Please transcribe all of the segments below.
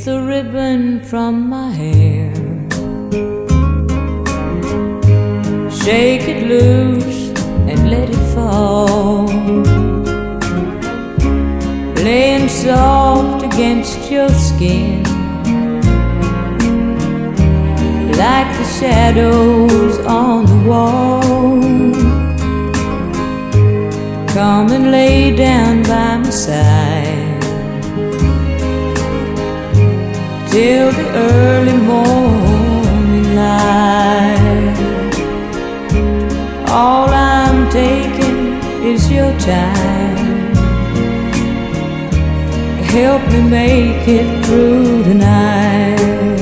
the ribbon from my hair, shake it loose and let it fall, laying soft against your skin, like the shadows on the wall. Come and lay down by my side till the early morning light. All I'm taking is your time. Help me make it through tonight.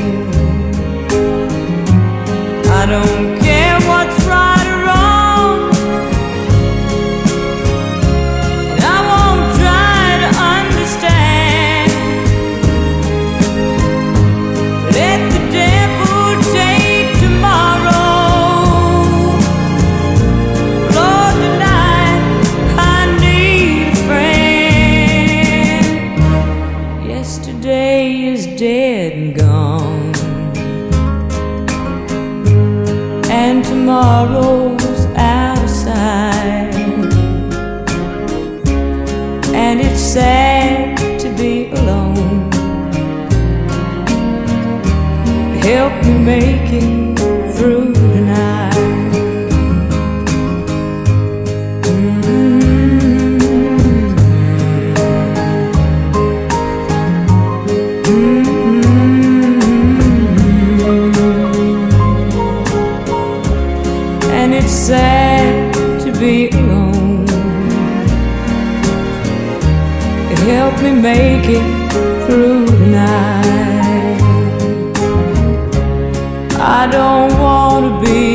I don't care what's right or wrong, and I won't try to understand. Let the devil take tomorrow. Lord, tonight I need a friend. Yesterday is dead and gone, and tomorrow's out of sight, and it's sad to be alone. Help me make it through tonight. And it's sad to be alone. Help me make it through tonight. I don't want to be